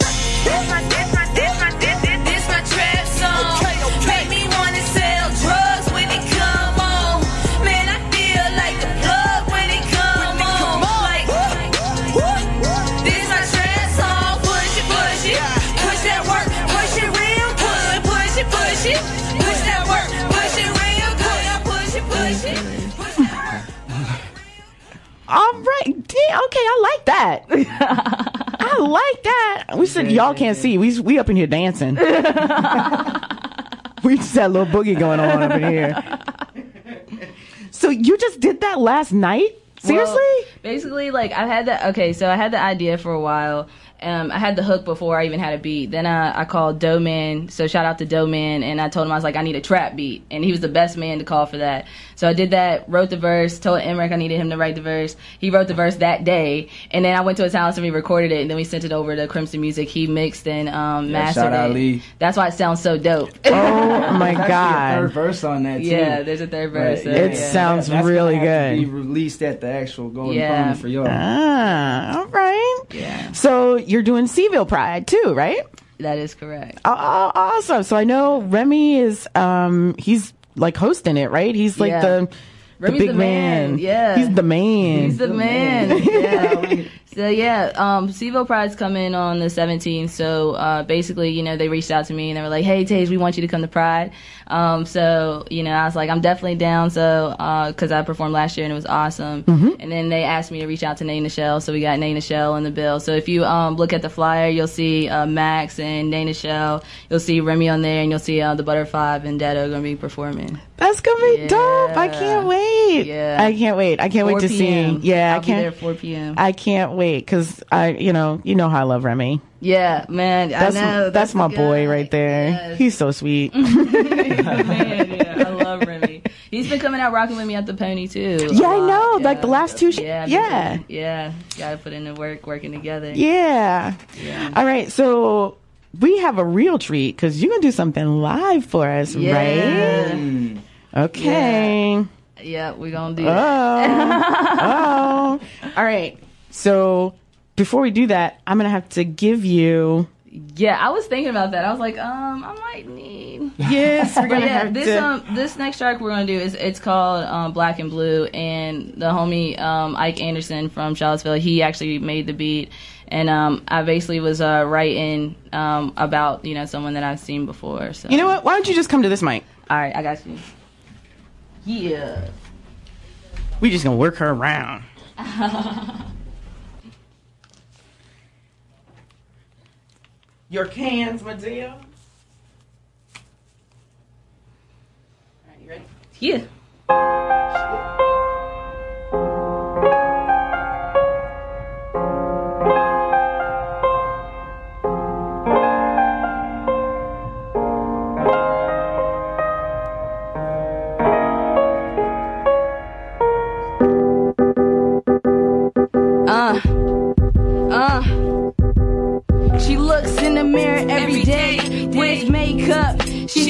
This my trap song. Make me wanna sell drugs when it come on. Man, I feel like the plug when it come on. Like, this my trap song. Push it, push that work, push it real good. Push it, push that work, push it real good. Push it. All right. Damn, okay, I like that. I like that. We said y'all can't see. We up in here dancing. We just had a little boogie going on up in here. So you just did that last night? Seriously? Well, basically, like I had the idea for a while. I had the hook before I even had a beat. Then I called Doe Man, so shout out to Doe Man, and I told him I was like, I need a trap beat, and he was the best man to call for that. So I did that, wrote the verse, told Emmerich I needed him to write the verse. He wrote the verse that day, and then I went to his house and we recorded it, and then we sent it over to Crimson Music. He mixed and mastered shout out it. Lee. That's why it sounds so dope. Oh my God! A third verse on that too. Yeah, there's a third verse. Right. It sounds really good. Be released at the actual Golden Pony for y'all. All right. Yeah. So you're doing Seaville Pride too, right? That is correct. Awesome. So I know Remy is he's like hosting it, right? He's like the big the man. Yeah. He's the man. He's the man. Yeah. So Seaville Pride's coming on the 17th. So basically, you know, they reached out to me and they were like, "Hey, Tage, we want you to come to Pride." So you know, I was like, "I'm definitely down." So because I performed last year and it was awesome. Mm-hmm. And then they asked me to reach out to Nate Nichelle. So we got Nate Nichelle in the bill. So if you look at the flyer, you'll see Max and Nate Nichelle. You'll see Remy on there, and you'll see the Butterfly and Dedo going to be performing. That's gonna be dope. I can't wait. Yeah. I can't wait. I can't wait to see. Yeah, I'll be there at 4 p.m. I can't wait because you know how I love Remy. Yeah, man. That's my boy right there. Yes. He's so sweet. Man, yeah, I love Remy. He's been coming out rocking with me at the Pony too. Yeah, I know. Yeah. Like the last two. Yeah. Gotta put in the work, working together. Yeah. All right, so we have a real treat because you're gonna do something live for us, right? Okay. Yeah, we're gonna do that. All right. So before we do that, I'm gonna have to give you. Yeah, I was thinking about that. I was like, I might need. Yes, we're gonna have this next track we're gonna do it's called Black and Blue, and the homie Ike Anderson from Charlottesville, he actually made the beat, and I basically was writing about someone that I've seen before. So you know what? Why don't you just come to this mic? All right, I got you. Yeah. We just gonna work her around. Your cans, Madea. All right, you ready? Yeah.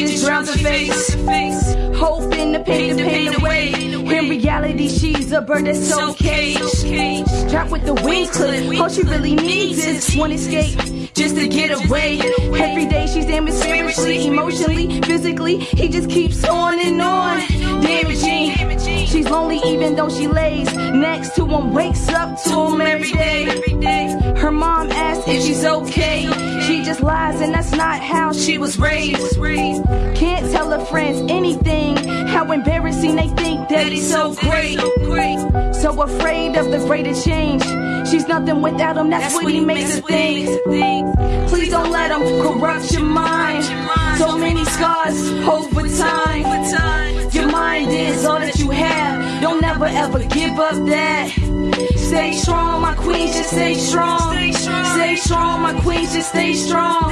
just drowns her face. Hope in the pain away. In reality, she's a bird that's so caged. Trapped with the wings clipped. All she really needs is one escape, just to get away. Every day she's damaged spiritually, emotionally, physically. He just keeps on and on, damaging. She's lonely even though she lays next to him, wakes up to him every day. Her mom asks if she's okay. She just lies and that's not how she was raised. Can't tell her friends anything, how embarrassing they think that he's so great. So afraid of the greater change. She's nothing without him, that's what he makes her think. Please don't let him corrupt your mind. So many scars over time. Your mind is all that you have. Don't ever ever give up that. Stay strong, my queen, just stay strong. Stay strong, my queen, just stay strong.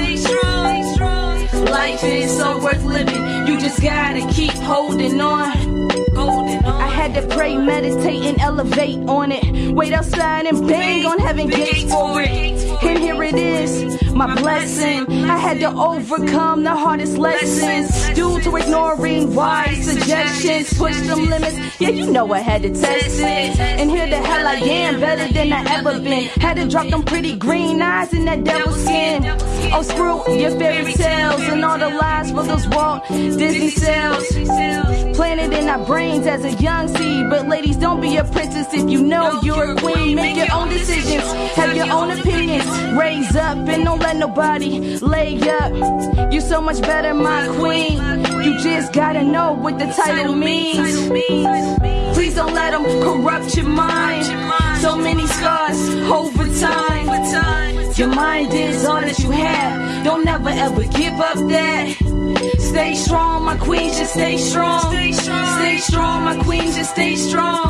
Life is so worth living. You just gotta keep holding on. I had to pray, meditate, and elevate on it. Wait outside and bang on heaven gates for it. And here it is, my blessing. I had to overcome the hardest lessons due to ignoring wise suggestions. Push some limits, yeah, you know I had to test it. And here the hell I am, better than I ever been. Had to drop them pretty green eyes in that devil skin. Oh, screw your fairy tales and all the lies for those Walt Disney sales. Planted in our brains as a young seed. But ladies, don't be a princess if you know you're a queen. Make your own decisions, have your own opinions. Raise up and don't let nobody lay up. You're so much better, my queen. You just gotta know what the title means. Please don't let them corrupt your mind. So many scars over time. Your mind is all that you have. Don't ever ever give up that. Stay strong, my queen, just stay strong. Stay strong, my queen, just stay strong.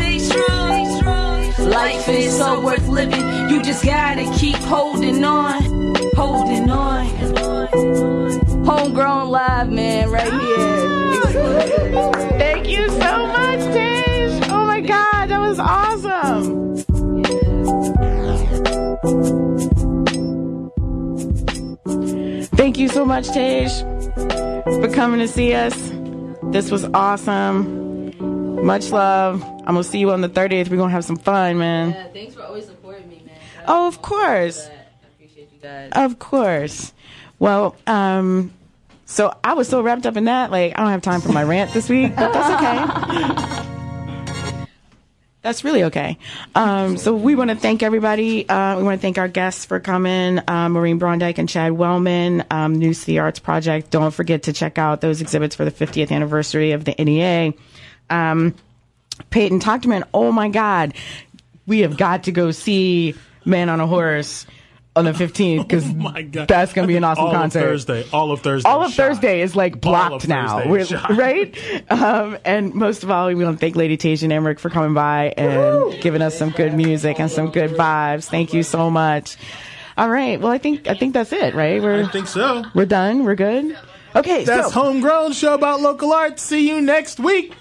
Life is so worth living. You just gotta keep holding on. Holding on. Homegrown live, man, right here. Thank you so much, Tej. Oh my God, that was awesome. Thank you so much, Tej, for coming to see us. This was awesome. Much love. I'm going to see you on the 30th. We're going to have some fun, man. Yeah, thanks for always supporting me, man. Oh, of course. I appreciate you guys. Of course. Well, so I was so wrapped up in that, like, I don't have time for my rant this week, but that's okay. That's really okay. So we want to thank everybody. We want to thank our guests for coming, Maureen Brondike and Chad Wellman, New City Arts Project. Don't forget to check out those exhibits for the 50th anniversary of the NEA. Peyton Tochterman, oh my God, we have got to go see Man on a Horse on the 15th because that's going to be an awesome concert. All of Thursday is like blocked now, right? And most of all, we want to thank Lady Tej and Emmerich for coming by and giving us some good music and some good vibes. Thank you so much. All right. Well, I think that's it, right? I think so. We're done. We're good. Okay. That's Homegrown, show about local art. See you next week.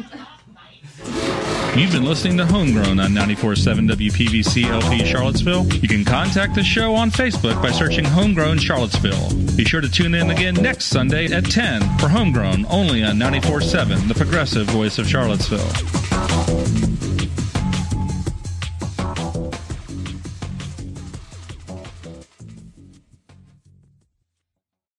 You've been listening to Homegrown on 94.7 WPVC LP Charlottesville. You can contact the show on Facebook by searching Homegrown Charlottesville. Be sure to tune in again next Sunday at 10 for Homegrown, only on 94.7, the progressive voice of Charlottesville.